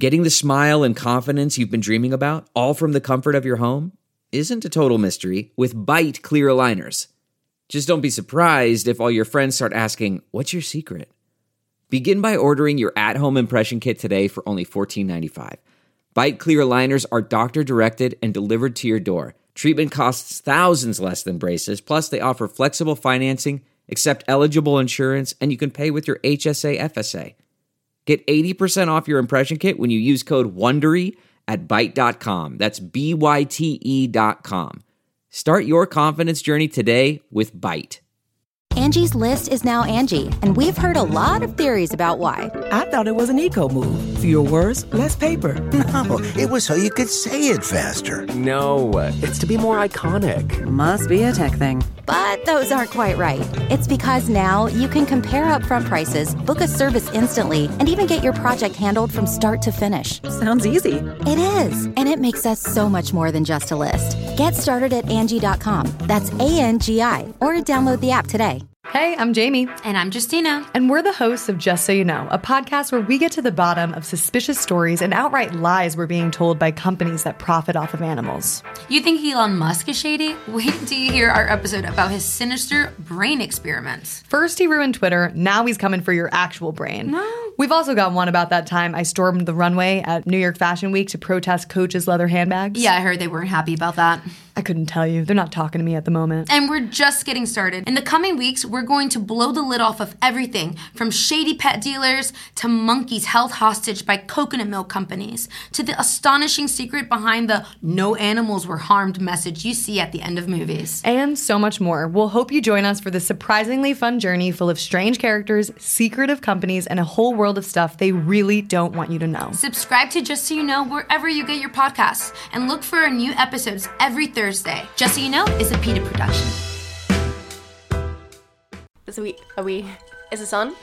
Getting the smile and confidence you've been dreaming about, all from the comfort of your home, isn't a total mystery with Byte clear aligners. Just don't be surprised if all your friends start asking, "What's your secret?" Begin by ordering your at-home impression kit today for only $14.95. Byte clear aligners are doctor-directed and delivered to your door. Treatment costs thousands less than braces, plus they offer flexible financing, accept eligible insurance, and you can pay with your HSA FSA. Get 80% off your impression kit when you use code WONDERY at Byte.com. That's BYTE.com. Start your confidence journey today with Byte. Angie's List is now Angie, and we've heard a lot of theories about why. I thought it was an eco move. Fewer words, less paper. No, it was so you could say it faster. No, it's to be more iconic. Must be a tech thing. But those aren't quite right. It's because now you can compare upfront prices, book a service instantly, and even get your project handled from start to finish. Sounds easy. It is, and it makes us so much more than just a list. Get started at Angie.com. That's ANGI, or download the app today. Hey, I'm Jamie. And I'm Justina. And we're the hosts of Just So You Know, a podcast where we get to the bottom of suspicious stories and outright lies we're being told by companies that profit off of animals. You think Elon Musk is shady? Wait until you hear our episode about his sinister brain experiments. First he ruined Twitter, now he's coming for your actual brain. No. We've also got one about that time I stormed the runway at New York Fashion Week to protest Coach's leather handbags. Yeah, I heard they weren't happy about that. I couldn't tell you. They're not talking to me at the moment. And we're just getting started. In the coming weeks, we're going to blow the lid off of everything from shady pet dealers to monkeys held hostage by coconut milk companies to the astonishing secret behind the "no animals were harmed" message you see at the end of movies. And so much more. We'll hope you join us for this surprisingly fun journey full of strange characters, secretive companies, and a whole world of stuff they really don't want you to know. Subscribe to Just So You Know wherever you get your podcasts and look for our new episodes every Thursday. Just So You Know is a PETA production. Is this on?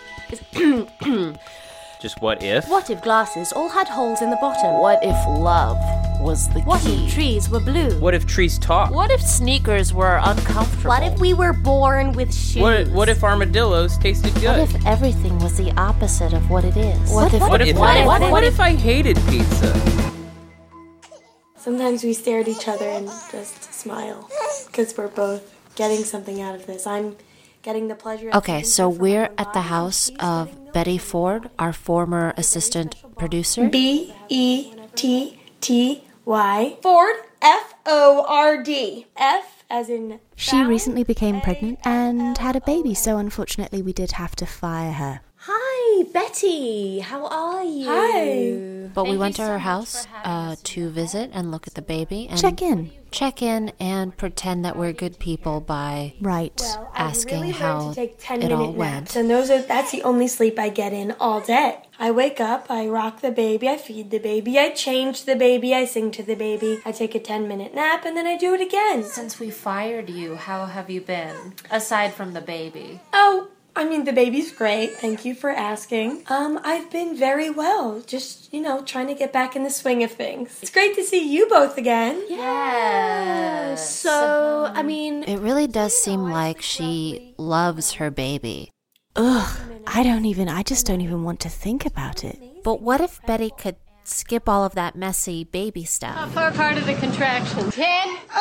Just what if? What if glasses all had holes in the bottom? What if love was the key? What if trees were blue? What if trees talk? What if sneakers were uncomfortable? What if we were born with shoes? What if armadillos tasted good? What if everything was the opposite of what it is? What if I hated pizza? Sometimes we stare at each other and just smile because we're both getting something out of this. I'm getting the pleasure. Okay, so we're at the house of Betty Ford, our former assistant producer. Betty Ford, Ford. F as in. She recently became pregnant and had a baby, so unfortunately we did have to fire her. Hi, Betty. How are you? Hi. But we went to her house to visit and look at the baby and check in and pretend that we're good people by asking really how to take it all went. And that's the only sleep I get in all day. I wake up, I rock the baby, I feed the baby, I change the baby, I sing to the baby, I take a 10-minute nap, and then I do it again. Since we fired you, how have you been? Aside from the baby. Oh, I mean, the baby's great. Thank you for asking. I've been very well. Just, trying to get back in the swing of things. It's great to see you both again. Yeah. So, I mean... It really does seem like she loves her baby. Ugh, I just don't even want to think about it. But what if Betty could skip all of that messy baby stuff? How far apart are the contractions? 10, 9, 8.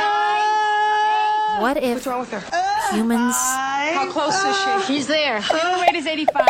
What if What's wrong with her? Humans... How close is she? She's there. Human weight is 85.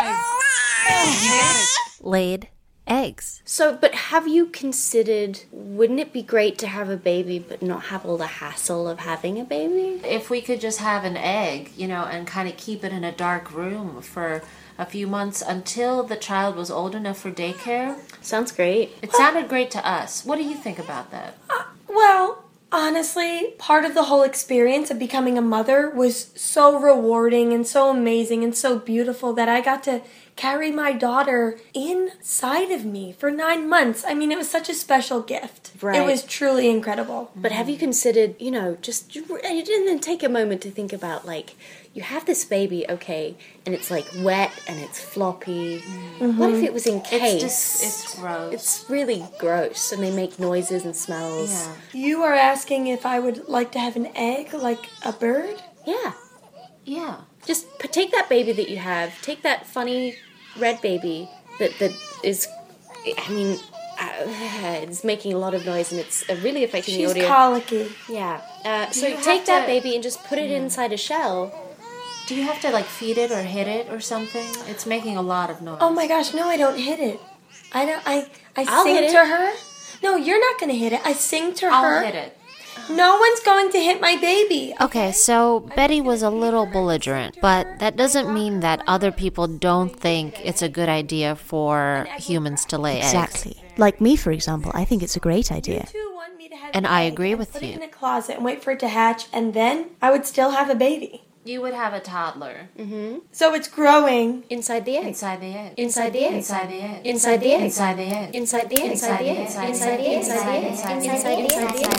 Laid eggs. So, but have you considered, wouldn't it be great to have a baby but not have all the hassle of having a baby? If we could just have an egg, and kind of keep it in a dark room for a few months until the child was old enough for daycare. Sounds great. It sounded great to us. What do you think about that? Well, honestly, part of the whole experience of becoming a mother was so rewarding and so amazing and so beautiful that I got to carry my daughter inside of me for 9 months. I mean, it was such a special gift. Right. It was truly incredible. But have you considered, just and then take a moment to think about, you have this baby, okay, and it's wet and it's floppy. Mm-hmm. What if it was encased? It's gross. It's really gross, and they make noises and smells. Yeah. You are asking if I would like to have an egg like a bird? Yeah. Yeah. Just take that baby that you have, take that funny red baby that is, it's making a lot of noise and it's really affecting the She's audio. colicky. Yeah. So take that baby and just put it inside a shell. Do you have to like feed it or hit it or something? It's making a lot of noise. Oh my gosh, no, I don't hit it. I'll sing hit it. to her. No, you're not going to hit it. I sing to her. I'll hit it. No one's going to hit my baby. Okay, so Betty was a little belligerent, but that doesn't mean that other people don't think it's a good idea for humans to lay eggs. Exactly. Like me, for example, I think it's a great idea. And I agree with Put it you. in a closet and wait for it to hatch, and then I would still have a baby. You would have a toddler. So it's growing. Inside the egg. Inside the egg. Inside the egg. Inside the egg. Inside the egg. Inside the egg. Inside the egg. Inside the egg. Inside the egg. Inside the egg. Inside the egg. Inside the egg.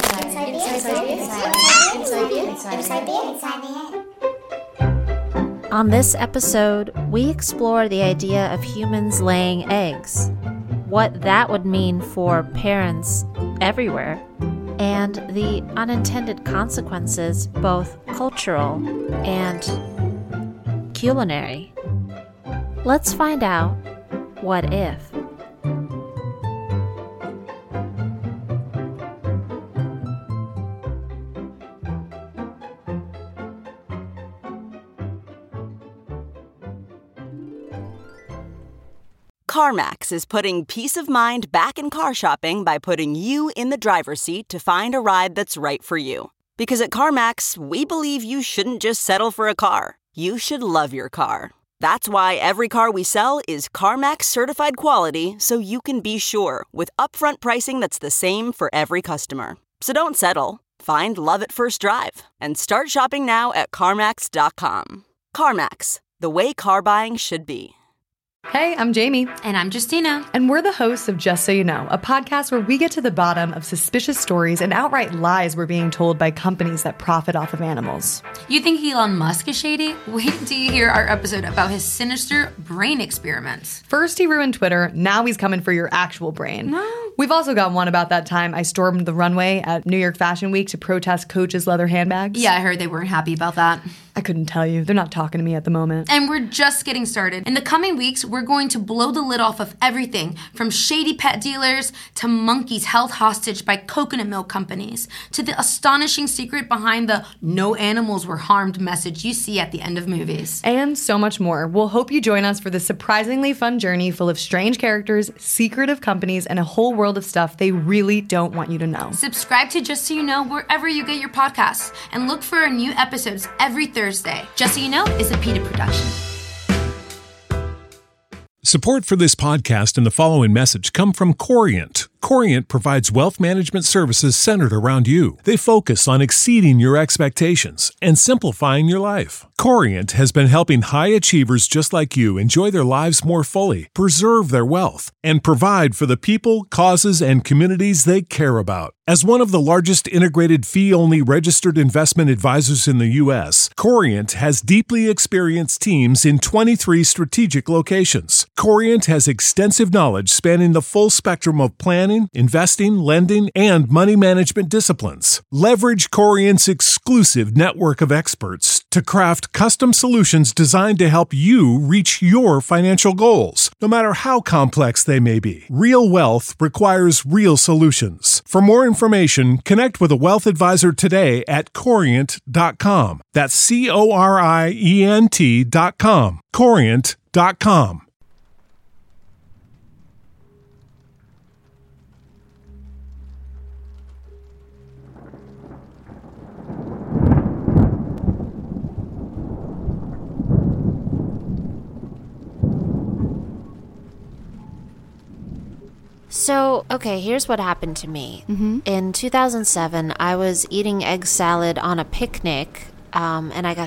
Inside the egg. On this episode, we explore the idea of humans laying eggs, what that would mean for parents everywhere, and the unintended consequences, both cultural and culinary. Let's find out what if. CarMax is putting peace of mind back in car shopping by putting you in the driver's seat to find a ride that's right for you. Because at CarMax, we believe you shouldn't just settle for a car. You should love your car. That's why every car we sell is CarMax certified quality, so you can be sure with upfront pricing that's the same for every customer. So don't settle. Find love at first drive and start shopping now at CarMax.com. CarMax, the way car buying should be. Hey, I'm Jamie. And I'm Justina. And we're the hosts of Just So You Know, a podcast where we get to the bottom of suspicious stories and outright lies we're being told by companies that profit off of animals. You think Elon Musk is shady? Wait till you hear our episode about his sinister brain experiments. First he ruined Twitter, now he's coming for your actual brain. No. We've also got one about that time I stormed the runway at New York Fashion Week to protest Coach's leather handbags. Yeah, I heard they weren't happy about that. I couldn't tell you. They're not talking to me at the moment. And we're just getting started. In the coming weeks, we're going to blow the lid off of everything from shady pet dealers to monkeys held hostage by coconut milk companies to the astonishing secret behind the no animals were harmed message you see at the end of movies. And so much more. We'll hope you join us for this surprisingly fun journey full of strange characters, secretive companies, and a whole world of stuff they really don't want you to know. Subscribe to Just So You Know wherever you get your podcasts and look for our new episodes every Thursday. Just So You Know is a PETA production. Support for this podcast and the following message come from Corient. Corient provides wealth management services centered around you. They focus on exceeding your expectations and simplifying your life. Corient has been helping high achievers just like you enjoy their lives more fully, preserve their wealth, and provide for the people, causes, and communities they care about. As one of the largest integrated fee-only registered investment advisors in the U.S., Corient has deeply experienced teams in 23 strategic locations. Corient has extensive knowledge spanning the full spectrum of planning, investing, lending, and money management disciplines. Leverage Corient's exclusive network of experts to craft custom solutions designed to help you reach your financial goals, no matter how complex they may be. Real wealth requires real solutions. For more information, connect with a wealth advisor today at Corient.com. That's Corient.com. Corient.com. So, okay, here's what happened to me. In 2007, I was eating egg salad on a picnic, and I got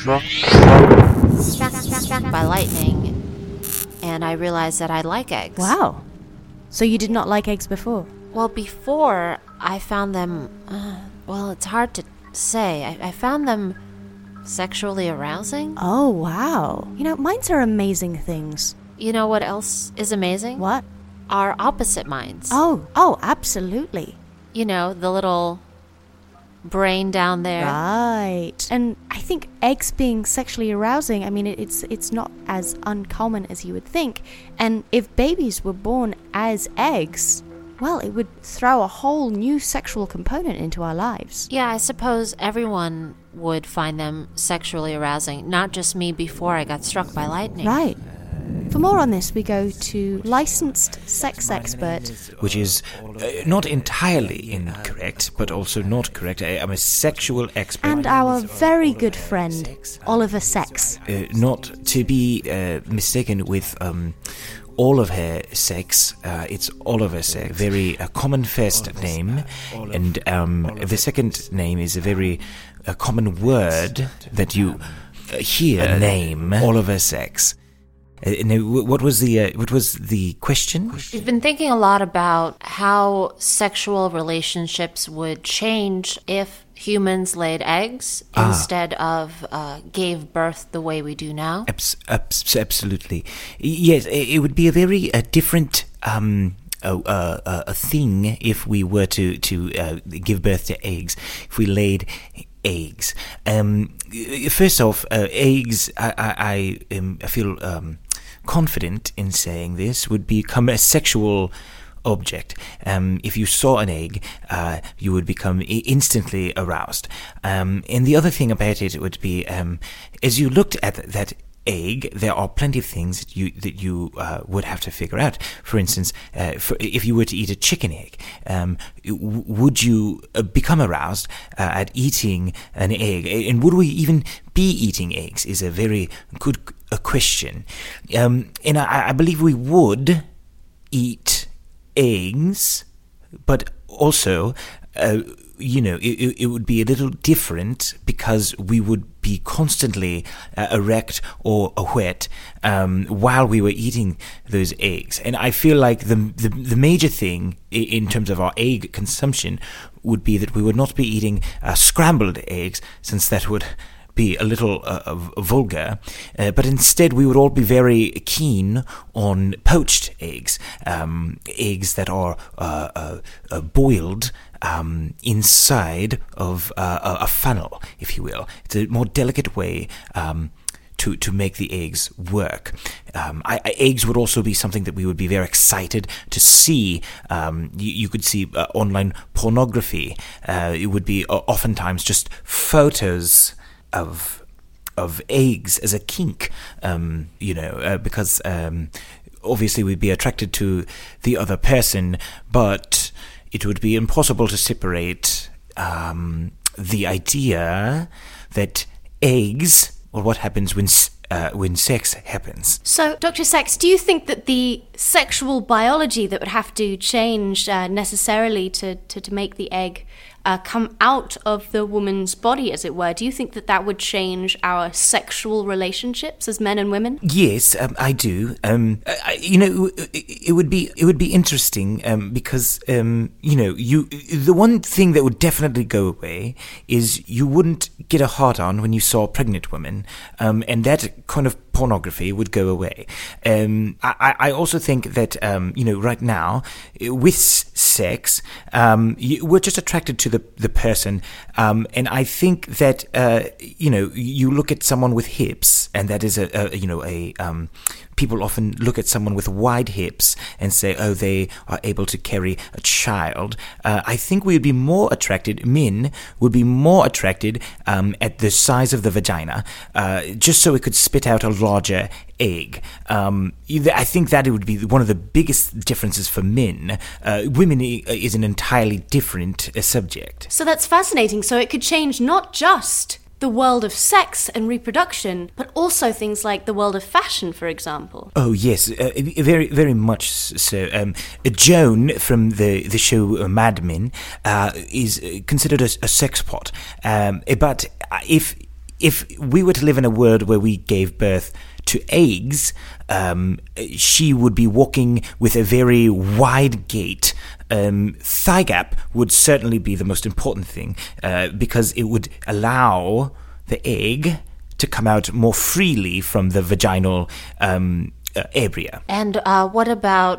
struck by lightning, and I realized that I like eggs. Wow. So you did not like eggs before? Well, before, I found them, well, it's hard to say. I found them sexually arousing. Oh, wow. You know, minds are amazing things. You know what else is amazing? What? Our opposite minds. Oh, absolutely. You know, the little brain down there. Right. And I think eggs being sexually arousing, I mean, it's not as uncommon as you would think. And if babies were born as eggs, well, it would throw a whole new sexual component into our lives. Yeah, I suppose everyone would find them sexually arousing, not just me before I got struck by lightning. Right. For more on this, we go to licensed sex expert. Which is not entirely incorrect, but also not correct. I'm a sexual expert. And our very good friend, Oliver Sex. Not to be mistaken with all of her sex. It's Oliver Sex, very common first name. And the second name is a very common word that you hear. A name, Oliver Sex. What was the question? We've been thinking a lot about how sexual relationships would change if humans laid eggs instead of gave birth the way we do now. Absolutely. Yes, it would be a very different a thing if we were to give birth to eggs, if we laid eggs. First off, eggs, I feel confident in saying this, would become a sexual object. If you saw an egg, you would become instantly aroused. And the other thing about it would be, as you looked at that egg, there are plenty of things that you would have to figure out. For instance, if you were to eat a chicken egg, would you become aroused at eating an egg? And would we even be eating eggs is a very good question. And I believe we would eat eggs, but also it would be a little different because we would be constantly erect or wet while we were eating those eggs. And I feel like the major thing in terms of our egg consumption would be that we would not be eating scrambled eggs, since that would be a little vulgar, but instead we would all be very keen on poached eggs, eggs that are boiled inside of a funnel, if you will. It's a more delicate way to make the eggs work. Eggs would also be something that we would be very excited to see. You could see online pornography. It would be oftentimes just photos of eggs as a kink, because obviously we'd be attracted to the other person, but it would be impossible to separate the idea that eggs, or what happens when sex happens. So, Dr. Sex, do you think that the sexual biology that would have to change necessarily to make the egg come out of the woman's body, as it were, do you think that would change our sexual relationships as men and women? Yes, I do. It would be interesting because the one thing that would definitely go away is you wouldn't get a hard-on when you saw pregnant women, and that kind of pornography would go away. I also think that right now with sex, we're just attracted to the person, and I think that you look at someone with hips, and that is people often look at someone with wide hips and say, oh, they are able to carry a child. I think we would be more attracted, men would be more attracted at the size of the vagina, just so it could spit out a larger egg. I think that it would be one of the biggest differences for men. Women is an entirely different subject. So that's fascinating. So it could change not just the world of sex and reproduction, but also things like the world of fashion, for example. Oh, yes, very, very much so. Joan from the show Mad Men is considered a sex pot. But if we were to live in a world where we gave birth to eggs, she would be walking with a very wide gait. Thigh gap would certainly be the most important thing, because it would allow the egg to come out more freely from the vaginal area. And what about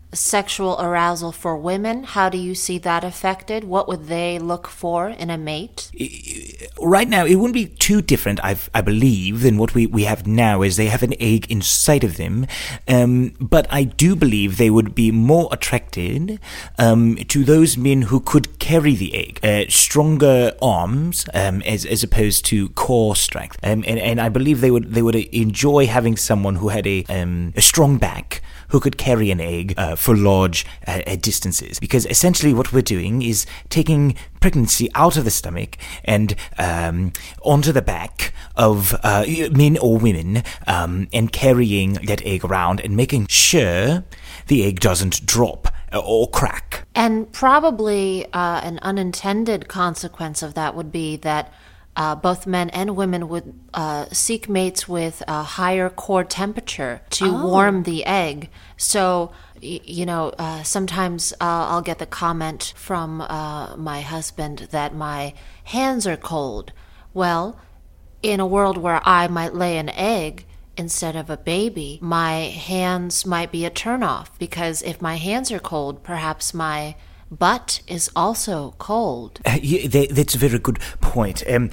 sexual arousal for women? How do you see that affected? What would they look for in a mate? Right now, it wouldn't be too different, I believe, than what we have now, as they have an egg inside of them. But I do believe they would be more attracted to those men who could carry the egg. Stronger arms, as opposed to core strength. And I believe they would enjoy having someone who had a strong back, who could carry an egg for large distances. Because essentially what we're doing is taking pregnancy out of the stomach and onto the back of men or women and carrying that egg around and making sure the egg doesn't drop or crack. And probably an unintended consequence of that would be that both men and women would seek mates with a higher core temperature to warm the egg. So, sometimes I'll get the comment from my husband that my hands are cold. Well, in a world where I might lay an egg instead of a baby, my hands might be a turnoff, because if my hands are cold, perhaps my butt is also cold. That's a very good point. I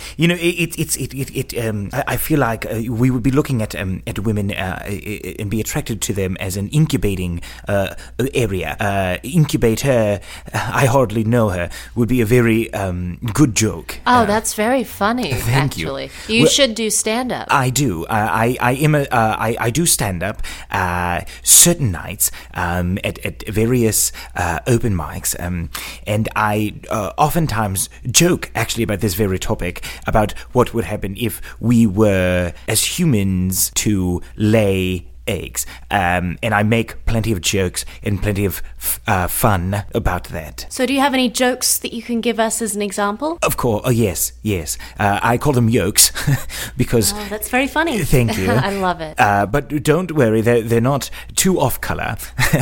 feel like we would be looking at women and be attracted to them as an incubating area. Incubator, I hardly know her, would be a very good joke. Oh, that's very funny. Thank actually. you. You should do stand-up. I do. I do stand-up certain nights at various open mics. And I oftentimes joke, actually, about this very topic, about what would happen if we were, as humans, to lay eggs. And I make plenty of jokes and plenty of fun about that. So do you have any jokes that you can give us as an example? Of course. Oh, yes. I call them yolks because... Oh, that's very funny. Thank you. I love it. But don't worry, they're not too off color.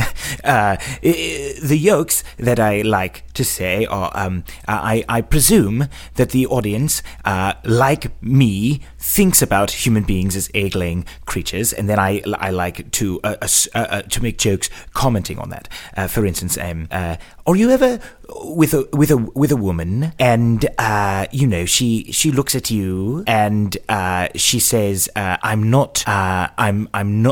The yolks that I like to say are, I presume that the audience, like me, thinks about human beings as egg-laying creatures, and then I like to make jokes commenting on that. For instance, are you ever with a woman, and she looks at you and she says, I'm not on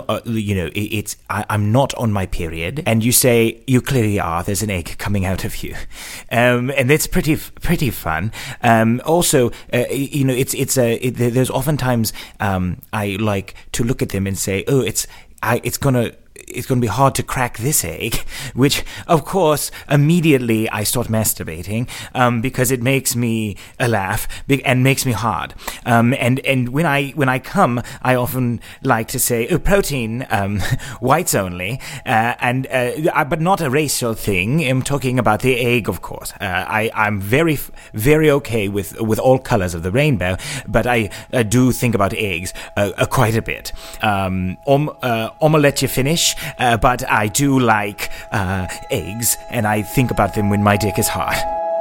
my period, and you say, you clearly are, there's an egg coming out of you, and that's pretty fun. Also, there's oftentimes I like to look at them and say, oh, it's gonna be hard to crack this egg, which, of course, immediately I start masturbating because it makes me laugh and makes me hard. And when I come, I often like to say, oh, protein, whites only, but not a racial thing. I'm talking about the egg, of course. I'm very, very okay with all colors of the rainbow, but I do think about eggs quite a bit. I'ma let you finish. But I do like eggs, and I think about them when my dick is hard.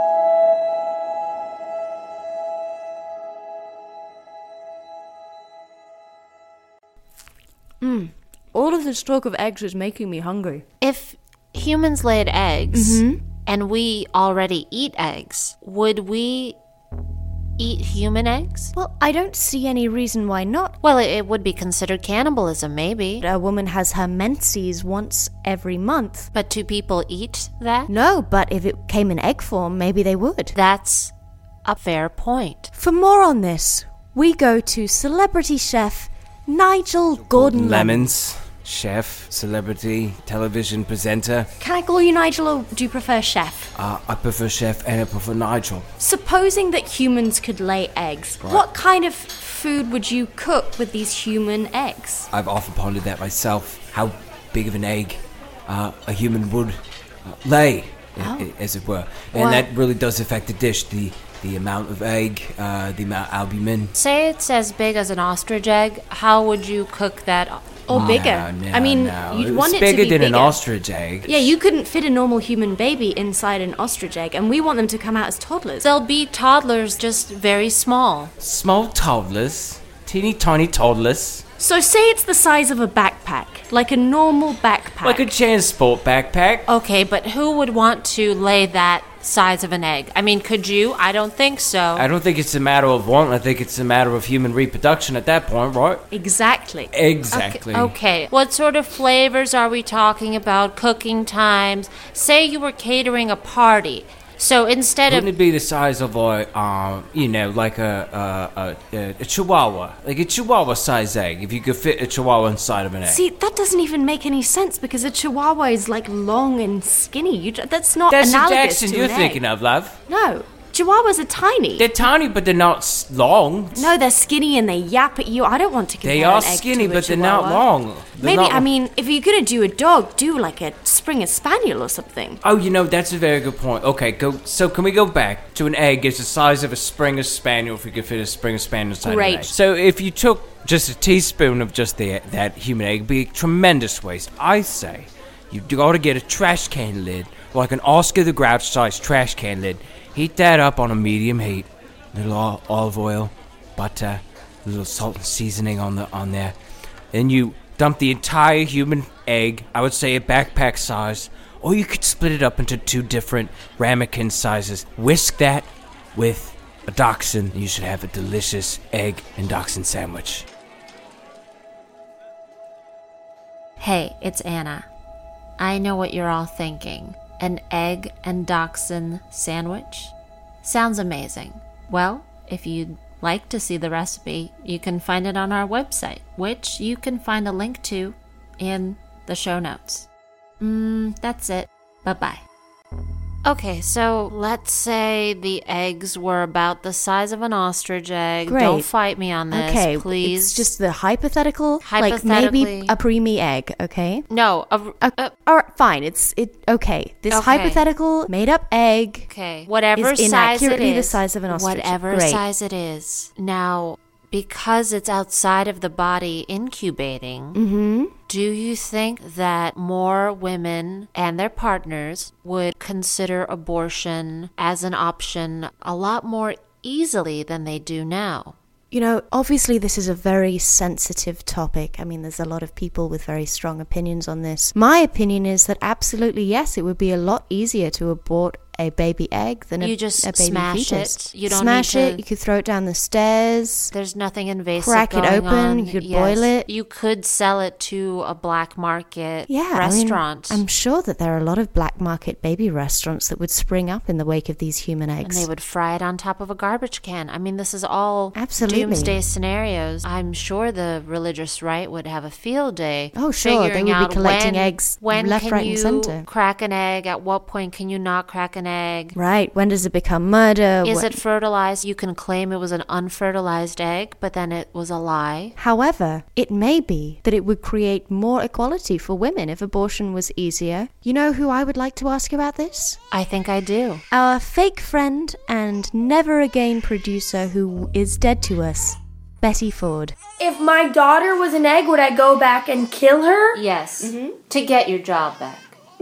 All of this talk of eggs is making me hungry. If humans laid eggs, and we already eat eggs, would we eat human eggs? Well, I don't see any reason why not. Well, it would be considered cannibalism, maybe. A woman has her menses once every month. But do people eat that? No, but if it came in egg form, maybe they would. That's a fair point. For more on this, we go to celebrity chef Nigel Gordon Lemons. Chef, celebrity, television presenter. Can I call you Nigel, or do you prefer chef? I prefer chef and I prefer Nigel. Supposing that humans could lay eggs, Right. What kind of food would you cook with these human eggs? I've often pondered that myself, how big of an egg a human would lay, as it were. And that really does affect the dish, the amount of egg, the amount of albumin. Say it's as big as an ostrich egg, how would you cook that? Or bigger. I mean, you'd want it to be bigger. It's bigger than an ostrich egg. Yeah, you couldn't fit a normal human baby inside an ostrich egg, and we want them to come out as toddlers. They'll be toddlers, just very small. Small toddlers? Teeny tiny toddlers? So say it's the size of a backpack. Like a normal backpack. Like a transport backpack. Okay, but who would want to lay that size of an egg? I mean, could you? I don't think so. I don't think it's a matter of want. I think it's a matter of human reproduction at that point, right? Exactly. Exactly. Okay. What sort of flavors are we talking about? Cooking times? Say you were catering a party. So instead Wouldn't it be the size of like a chihuahua, like a chihuahua size egg? If you could fit a chihuahua inside of an egg. See, that doesn't even make any sense because a chihuahua is like long and skinny. That's not That's the analogous Jackson to you're an egg. thinking of, love. No, chihuahuas are tiny. They're tiny, but they're not long. No, they're skinny and they yap at you. I don't want to compare They are an egg skinny, to a but they're not chihuahua. long. Maybe, I mean, if you're going to do a dog, do like a Springer Spaniel or something. Oh, that's a very good point. Okay, so can we go back to an egg? It's the size of a Springer Spaniel if we could fit a Springer Spaniel inside of an egg. So if you took just a teaspoon of just that human egg, it'd be a tremendous waste. I say you got to get a trash can lid, like an Oscar the Grouch size trash can lid. Heat that up on a medium heat. Little olive oil, butter, a little salt and seasoning on there. Then you dump the entire human egg, I would say a backpack size, or you could split it up into 2 different ramekin sizes. Whisk that with a dachshund, and you should have a delicious egg and dachshund sandwich. Hey, it's Anna. I know what you're all thinking. An egg and dachshund sandwich? Sounds amazing. Well, if you'd like to see the recipe, you can find it on our website, which you can find a link to in the show notes. That's it. Bye-bye. Okay, so let's say the eggs were about the size of an ostrich egg. Great. Don't fight me on this, Okay, please. it's just the hypothetical, like Hypothetically. maybe a preemie egg, okay? No, all right, fine. Okay. This Okay. hypothetical made-up egg, okay, whatever is size it inaccurately is. the size of an ostrich. Whatever Great. size it is. Now, because it's outside of the body incubating, Mm-hmm. do you think that more women and their partners would consider abortion as an option a lot more easily than they do now? You know, obviously this is a very sensitive topic. I mean, there's a lot of people with very strong opinions on this. My opinion is that absolutely yes, it would be a lot easier to abort a baby egg than You a just baby smash fetus. it. You don't smash need to- it. You could throw it down the stairs. There's nothing invasive Crack it going open. on. You could Yes. boil it. You could sell it to a black market restaurant. restaurant. I'm sure that there are a lot of black market baby restaurants that would spring up in the wake of these human eggs. And they would fry it on top of a garbage can. I mean, this is all Absolutely. doomsday scenarios. I'm sure the religious right would have a field day. Oh, sure. They figuring would be out collecting when- eggs when left, can right, and you center. crack an egg? At what point can you not crack an egg? Right. When does it become murder? Is it fertilized? You can claim it was an unfertilized egg, but then it was a lie. However, it may be that it would create more equality for women if abortion was easier. You know who I would like to ask about this? I think I do. Our fake friend and never again producer who is dead to us, Betty Ford. If my daughter was an egg, would I go back and kill her? Yes. To get your job back.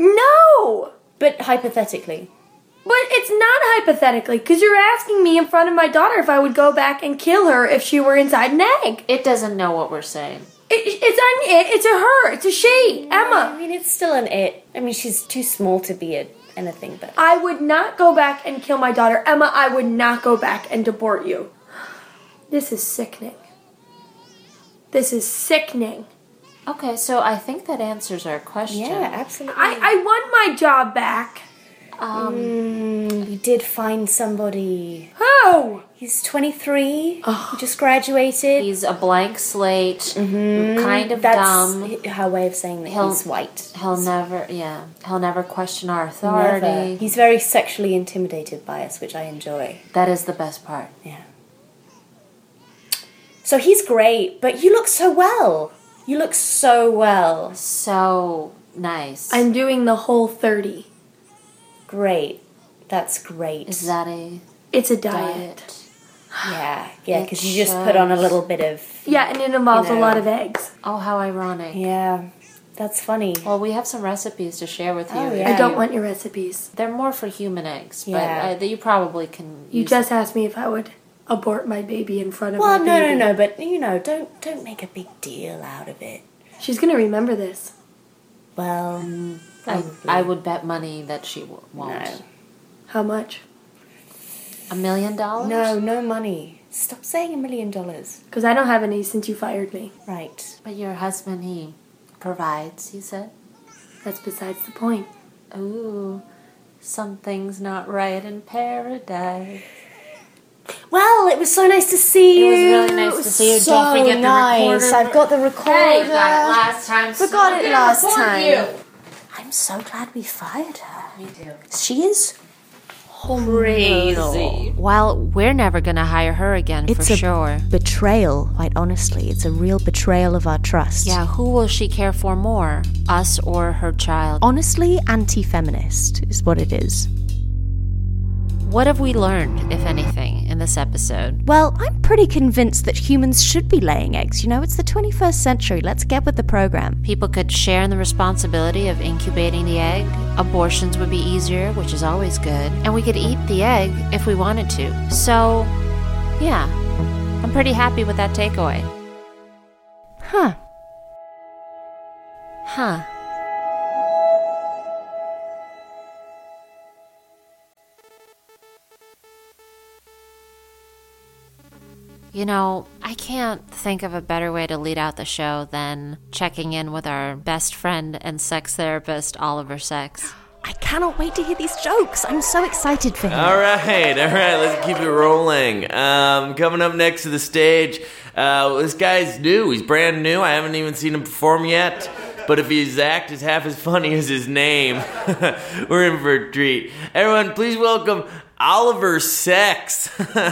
No! But hypothetically. But it's not hypothetically, because you're asking me in front of my daughter if I would go back and kill her if she were inside an egg. It doesn't know what we're saying. It's a her. It's a she. Emma. I mean, it's still an it. I mean, she's too small to be anything but. I would not go back and kill my daughter. Emma, I would not go back and abort you. This is sickening. This is sickening. Okay, so I think that answers our question. Yeah, absolutely. I want my job back. We did find somebody. Who? He's 23. He just graduated. He's a blank slate, kind of That's dumb. her way of saying that he's white. He'll never question our authority. Never. He's very sexually intimidated by us, which I enjoy. That is the best part. Yeah. So he's great, but you look so well. You look so well. So nice. I'm doing the whole 30. Great. That's great. Is that a... It's a diet. Yeah, because you just put on a little bit of... Yeah, and it involves a lot of eggs. Oh, how ironic. Yeah, that's funny. Well, we have some recipes to share with you. Oh, yeah. I don't want your recipes. They're more for human eggs, Yeah. but you probably can You use just asked me if I would abort my baby in front of Well, my baby. no, but, don't make a big deal out of it. She's gonna remember this. Well, I would bet money that she won't. No. How much? $1 million? No money. Stop saying $1 million. Because I don't have any since you fired me. Right. But your husband, he provides, you said? That's besides the point. Ooh, something's not right in paradise. Well, it was so nice to see you. It was really nice to see you. So Don't forget nice. the recorder. I've got the recorder. Hey, you got it last time. Forgot it last time. You. I'm so glad we fired her. Me too. She is crazy. While we're never gonna hire her again, It's for a sure. betrayal, quite honestly. It's a real betrayal of our trust. Yeah, who will she care for more, us or her child? Honestly, anti-feminist is what it is. What have we learned, if anything, in this episode? Well, I'm pretty convinced that humans should be laying eggs. You know, it's the 21st century. Let's get with the program. People could share in the responsibility of incubating the egg. Abortions would be easier, which is always good. And we could eat the egg if we wanted to. So, yeah, I'm pretty happy with that takeaway. Huh. You know, I can't think of a better way to lead out the show than checking in with our best friend and sex therapist, Oliver Sex. I cannot wait to hear these jokes. I'm so excited for him. All right, let's keep it rolling. Coming up next to the stage, this guy's new. He's brand new. I haven't even seen him perform yet. But if his act is half as funny as his name, we're in for a treat. Everyone, please welcome Oliver Sex.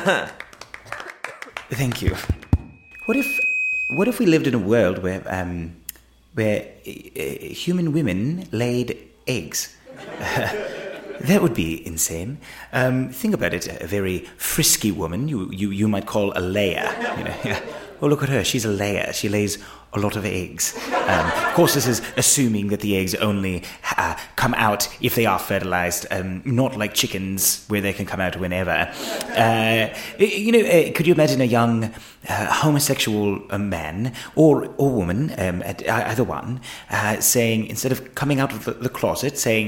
Thank you. What if we lived in a world where human women laid eggs? That would be insane. Think about it. A very frisky woman, you might call a layer. You know, yeah. Oh, look at her. She's a layer. She lays a lot of eggs. Of course, this is assuming that the eggs only come out if they are fertilized, not like chickens where they can come out whenever. Could you imagine a young homosexual man or woman, either one, saying, instead of coming out of the closet, saying,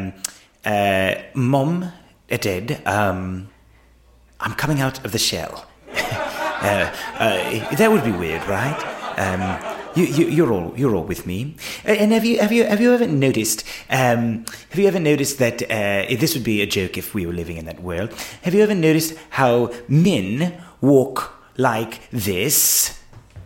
Mom, Dad, I'm coming out of the shell. That would be weird, right? You're all with me. And have you ever noticed? Have you ever noticed that this would be a joke if we were living in that world? Have you ever noticed how men walk like this,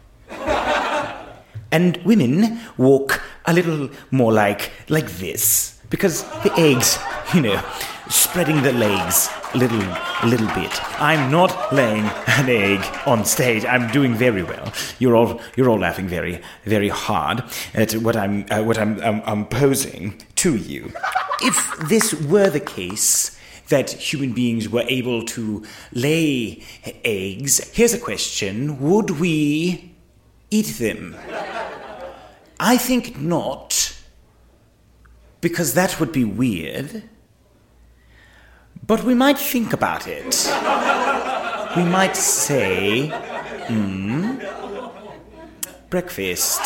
and women walk a little more like this? Because the eggs, spreading the legs a little bit. I'm not laying an egg on stage. I'm doing very well. You're all laughing very, very hard at what I'm posing to you. If this were the case, that human beings were able to lay eggs, here's a question: would we eat them? I think not, because that would be weird. But we might think about it. We might say, breakfast.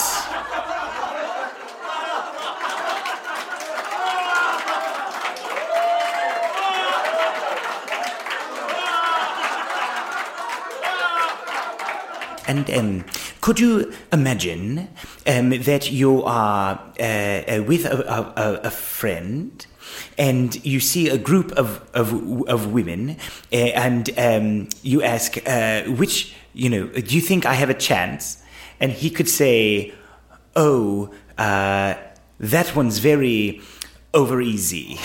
And could you imagine that you are with a friend, and you see a group of women, and you ask, which, do you think I have a chance? And he could say, oh, that one's very over easy.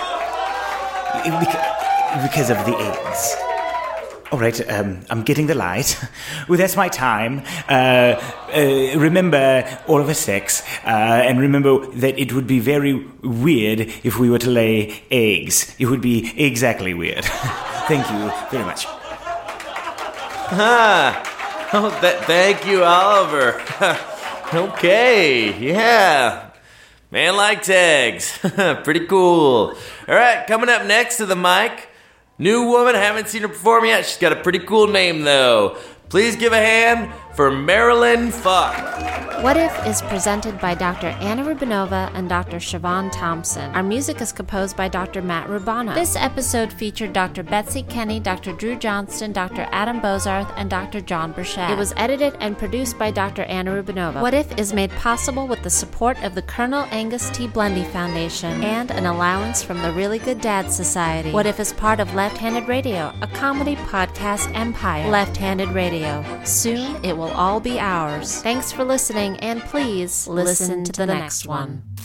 Because of the eggs. All right, I'm getting the light. Well, that's my time. Remember Oliver Sex, and remember that it would be very weird if we were to lay eggs. It would be exactly weird. Thank you very much. Thank you, Oliver. Okay, yeah. Man likes eggs. Pretty cool. All right, coming up next to the mic, new woman, haven't seen her perform yet. She's got a pretty cool name, though. Please give a hand for Marilyn Fuck. What If is presented by Dr. Anna Rubinova and Dr. Siobhan Thompson. Our music is composed by Dr. Matt Rubano. This episode featured Dr. Betsy Kenny, Dr. Drew Johnston, Dr. Adam Bozarth, and Dr. John Burchett. It was edited and produced by Dr. Anna Rubinova. What If is made possible with the support of the Colonel Angus T. Blendy Foundation and an allowance from the Really Good Dad Society. What If is part of Left-Handed Radio, a comedy podcast empire. Left-Handed Radio. Soon it will all be ours. Thanks for listening, and please listen to the next one.